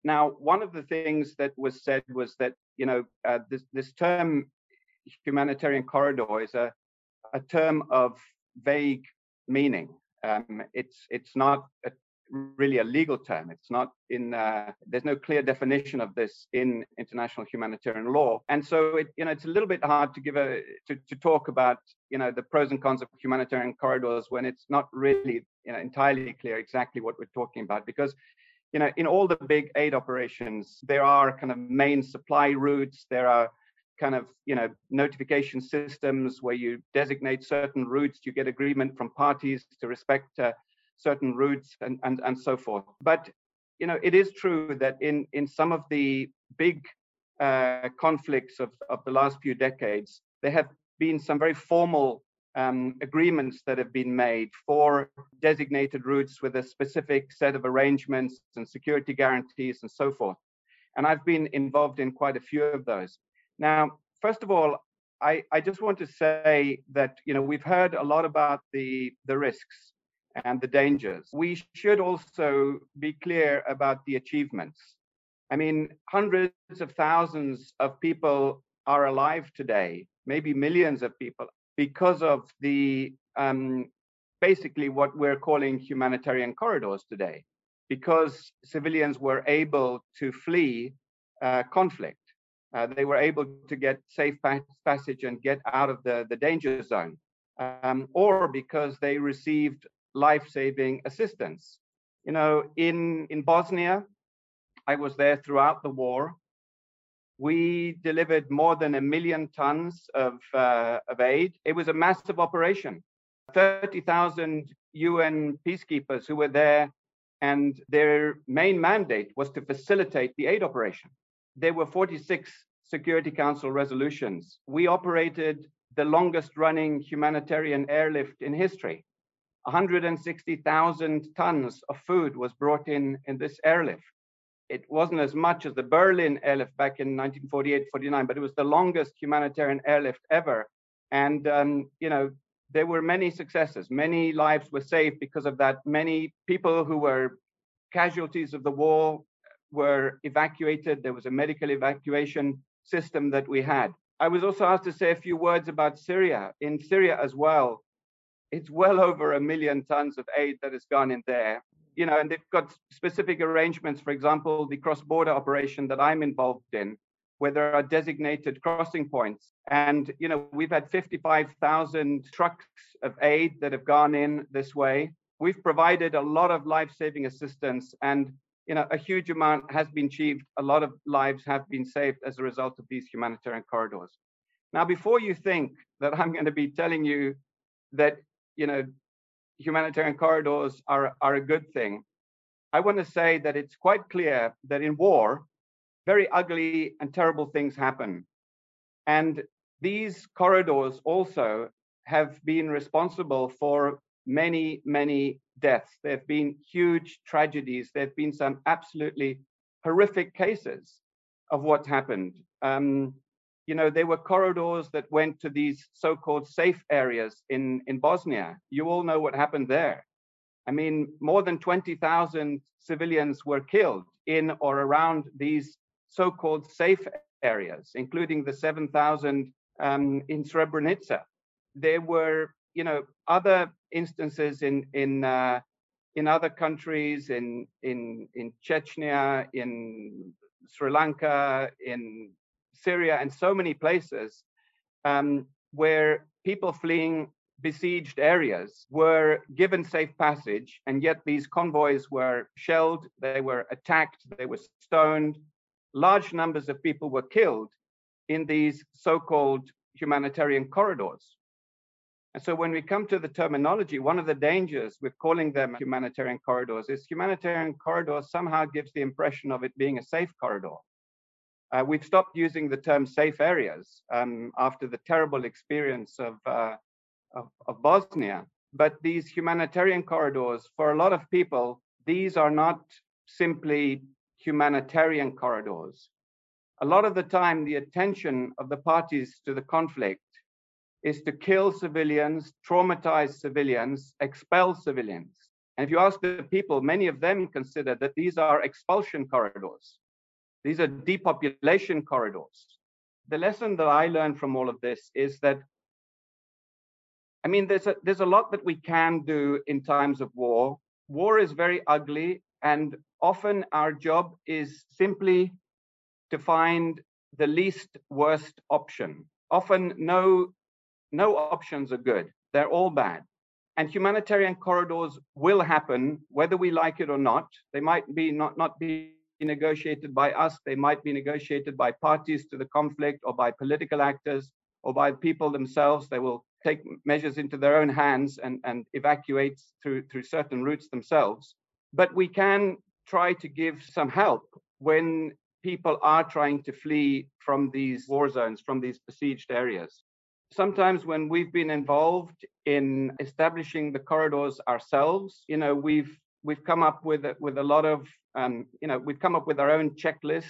Now, one of the things that was said was that this term humanitarian corridor is a term of vague meaning. It's not really a legal term. It's not in. There's no clear definition of this in international humanitarian law, and so it's a little bit hard to to talk about the pros and cons of humanitarian corridors when it's not really entirely clear exactly what we're talking about, because in all the big aid operations there are kind of main supply routes. There are kind of notification systems where you designate certain routes, you get agreement from parties to respect certain routes and so forth. But it is true that in some of the big conflicts of the last few decades, there have been some very formal agreements that have been made for designated routes with a specific set of arrangements and security guarantees and so forth. And I've been involved in quite a few of those. Now, first of all, I just want to say that we've heard a lot about the risks and the dangers. We should also be clear about the achievements. I mean, hundreds of thousands of people are alive today, maybe millions of people, because of the basically what we're calling humanitarian corridors today, because civilians were able to flee conflict. They were able to get safe passage and get out of the danger zone, or because they received life-saving assistance. In Bosnia, I was there throughout the war. We delivered more than 1 million tons of aid. It was a massive operation. 30,000 UN peacekeepers who were there, and their main mandate was to facilitate the aid operation. There were 46 Security Council resolutions. We operated the longest running humanitarian airlift in history. 160,000 tons of food was brought in this airlift. It wasn't as much as the Berlin airlift back in 1948-49, but it was the longest humanitarian airlift ever. And there were many successes. Many lives were saved because of that. Many people who were casualties of the war were evacuated. There was a medical evacuation system that we had. I was also asked to say a few words about Syria. In Syria as well, it's well over 1 million tons of aid that has gone in there. And they've got specific arrangements. For example, the cross-border operation that I'm involved in, where there are designated crossing points. And, we've had 55,000 trucks of aid that have gone in this way. We've provided a lot of life-saving assistance, and a huge amount has been achieved. A lot of lives have been saved as a result of these humanitarian corridors. Now, before you think that I'm going to be telling you that, humanitarian corridors are a good thing, I want to say that it's quite clear that in war, very ugly and terrible things happen. And these corridors also have been responsible for many, many deaths. There have been huge tragedies. There have been some absolutely horrific cases of what happened. There were corridors that went to these so-called safe areas in Bosnia. You all know what happened there. I mean, more than 20,000 civilians were killed in or around these so-called safe areas, including the 7,000 in Srebrenica. There were, other instances in other countries, in Chechnya, in Sri Lanka, in Syria, and so many places where people fleeing besieged areas were given safe passage, and yet these convoys were shelled, they were attacked, they were stoned. Large numbers of people were killed in these so-called humanitarian corridors. And so when we come to the terminology, one of the dangers with calling them humanitarian corridors is humanitarian corridor somehow gives the impression of it being a safe corridor. We've stopped using the term safe areas after the terrible experience of Bosnia. But these humanitarian corridors, for a lot of people, these are not simply humanitarian corridors. A lot of the time, the attention of the parties to the conflict is to kill civilians, traumatize civilians, expel civilians. And if you ask the people, many of them consider that these are expulsion corridors. These are depopulation corridors. The lesson that I learned from all of this is that, I mean, there's a lot that we can do in times of war. War is very ugly, and often our job is simply to find the least worst option. Often no options are good. They're all bad. And humanitarian corridors will happen, whether we like it or not. They might be not be negotiated by us. They might be negotiated by parties to the conflict or by political actors or by people themselves. They will take measures into their own hands and evacuate through certain routes themselves. But we can try to give some help when people are trying to flee from these war zones, from these besieged areas. Sometimes when we've been involved in establishing the corridors ourselves, we've come up with a lot of we've come up with our own checklist,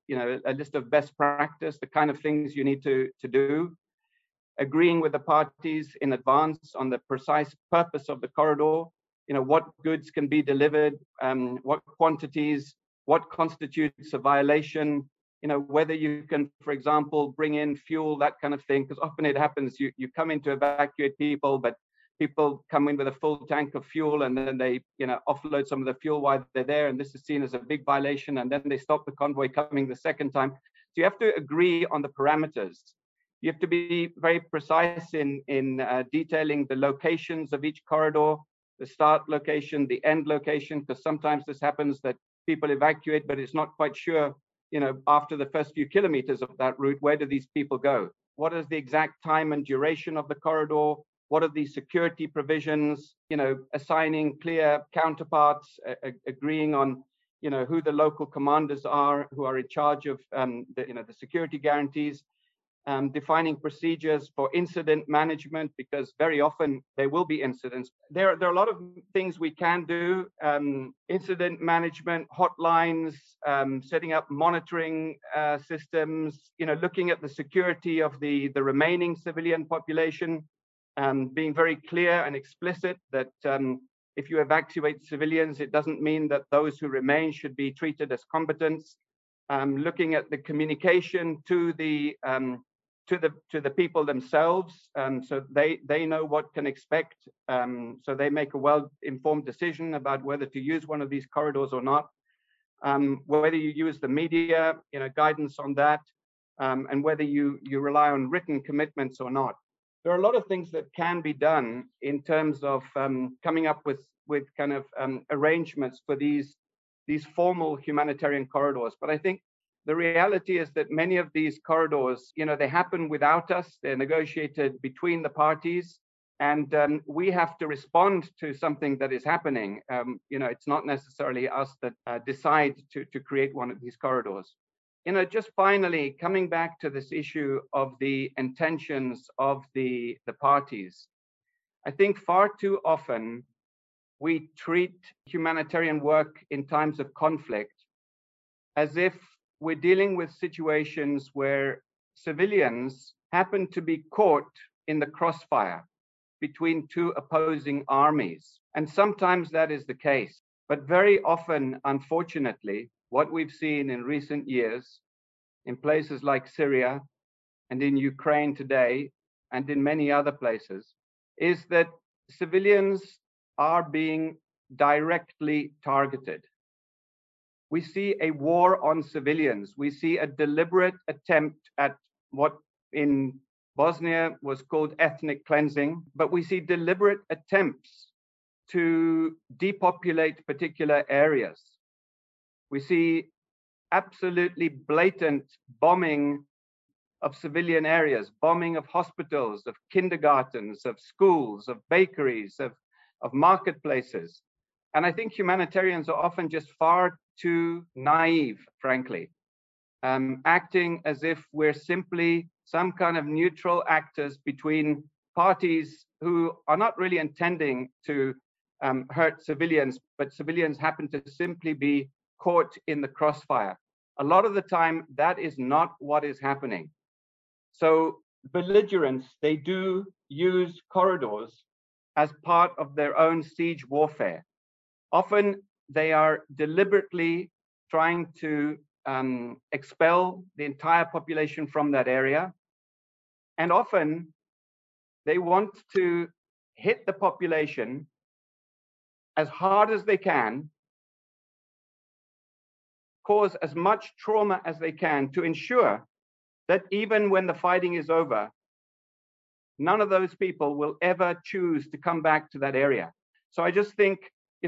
a list of best practice, the kind of things you need to do, agreeing with the parties in advance on the precise purpose of the corridor, what goods can be delivered, what quantities, what constitutes a violation, whether you can, for example, bring in fuel, that kind of thing, because often it happens, you come in to evacuate people, but people come in with a full tank of fuel and then they, offload some of the fuel while they're there, and this is seen as a big violation, and then they stop the convoy coming the second time. So you have to agree on the parameters. You have to be very precise in detailing the locations of each corridor, the start location, the end location, because sometimes this happens that people evacuate, but it's not quite sure, after the first few kilometers of that route, where do these people go? What is the exact time and duration of the corridor? What are the security provisions? Assigning clear counterparts, agreeing on, who the local commanders are, who are in charge of the security guarantees. Defining procedures for incident management, because very often there will be incidents. There are a lot of things we can do. Incident management, hotlines, setting up monitoring systems, looking at the security of the remaining civilian population, being very clear and explicit that if you evacuate civilians, it doesn't mean that those who remain should be treated as combatants. Looking at the communication to the people themselves, so they know what can expect, so they make a well-informed decision about whether to use one of these corridors or not, whether you use the media, guidance on that, and whether you rely on written commitments or not. There are a lot of things that can be done in terms of coming up with kind of arrangements for these formal humanitarian corridors. But I think the reality is that many of these corridors, they happen without us. They're negotiated between the parties, and we have to respond to something that is happening. It's not necessarily us that decide to create one of these corridors. Just finally, coming back to this issue of the intentions of the parties, I think far too often we treat humanitarian work in times of conflict as if we're dealing with situations where civilians happen to be caught in the crossfire between two opposing armies. And sometimes that is the case. But very often, unfortunately, what we've seen in recent years in places like Syria and in Ukraine today and in many other places is that civilians are being directly targeted. We see a war on civilians. We see a deliberate attempt at what in Bosnia was called ethnic cleansing, but we see deliberate attempts to depopulate particular areas. We see absolutely blatant bombing of civilian areas, bombing of hospitals, of kindergartens, of schools, of bakeries, of marketplaces. And I think humanitarians are often just far too naive, frankly, acting as if we're simply some kind of neutral actors between parties who are not really intending to hurt civilians, but civilians happen to simply be caught in the crossfire. A lot of the time, that is not what is happening. So belligerents, they do use corridors as part of their own siege warfare. Often they are deliberately trying to expel the entire population from that area. And often they want to hit the population as hard as they can, cause as much trauma as they can to ensure that even when the fighting is over, none of those people will ever choose to come back to that area. So I just think,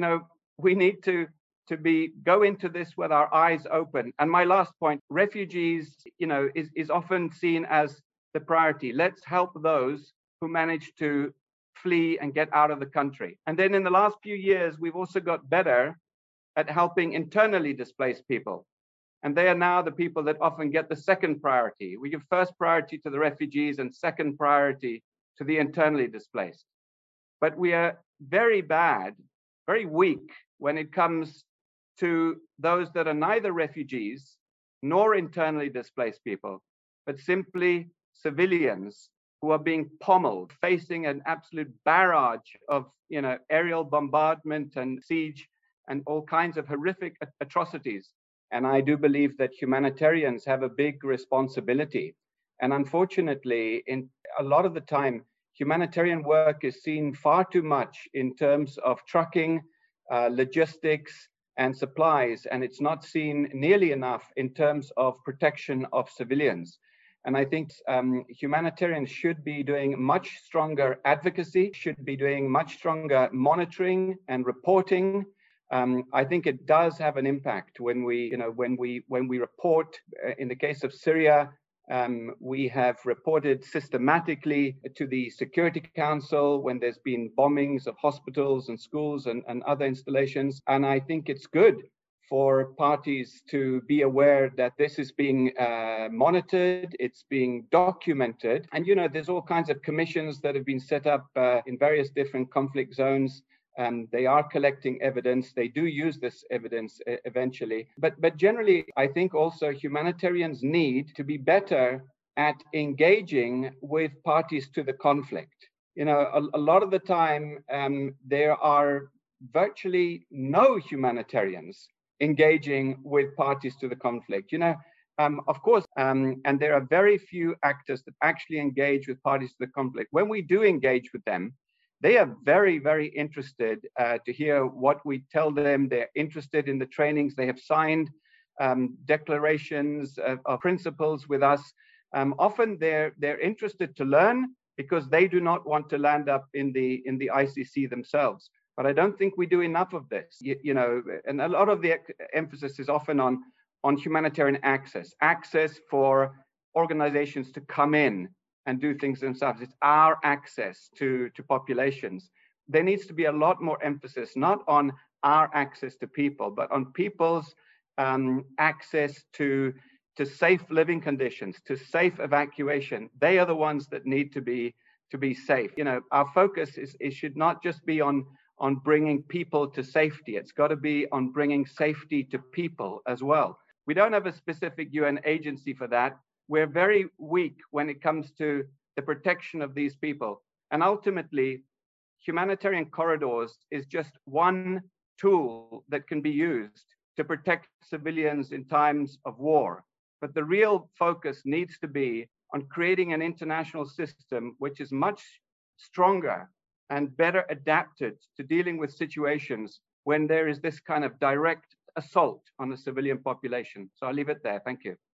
we need to go into this with our eyes open. And my last point, refugees, is often seen as the priority. Let's help those who manage to flee and get out of the country. And then in the last few years, we've also got better at helping internally displaced people. And they are now the people that often get the second priority. We give first priority to the refugees and second priority to the internally displaced. But we are very bad, very weak when it comes to those that are neither refugees nor internally displaced people, but simply civilians who are being pommeled, facing an absolute barrage of aerial bombardment and siege and all kinds of horrific atrocities. And I do believe that humanitarians have a big responsibility. And unfortunately, in a lot of the time, humanitarian work is seen far too much in terms of trucking, logistics, and supplies, and it's not seen nearly enough in terms of protection of civilians. And I think humanitarians should be doing much stronger advocacy, should be doing much stronger monitoring and reporting. I think it does have an impact when we report. In the case of Syria, we have reported systematically to the Security Council when there's been bombings of hospitals and schools and other installations. And I think it's good for parties to be aware that this is being monitored, it's being documented. And, there's all kinds of commissions that have been set up in various different conflict zones. They are collecting evidence. They do use this evidence eventually. But generally, I think also humanitarians need to be better at engaging with parties to the conflict. A lot of the time, there are virtually no humanitarians engaging with parties to the conflict. Of course, and there are very few actors that actually engage with parties to the conflict. When we do engage with them, they are very, very interested to hear what we tell them. They're interested in the trainings. They have signed declarations of principles with us. Often they're interested to learn because they do not want to land up in the ICC themselves. But I don't think we do enough of this, and a lot of the emphasis is often on humanitarian access for organizations to come in and do things themselves. It's our access to populations. There needs to be a lot more emphasis, not on our access to people, but on people's access to safe living conditions, to safe evacuation. They are the ones that need to be safe. Our focus should not just be on bringing people to safety. It's got to be on bringing safety to people as well. We don't have a specific UN agency for that. We're very weak when it comes to the protection of these people. And ultimately, humanitarian corridors is just one tool that can be used to protect civilians in times of war. But the real focus needs to be on creating an international system which is much stronger and better adapted to dealing with situations when there is this kind of direct assault on the civilian population. So I'll leave it there. Thank you.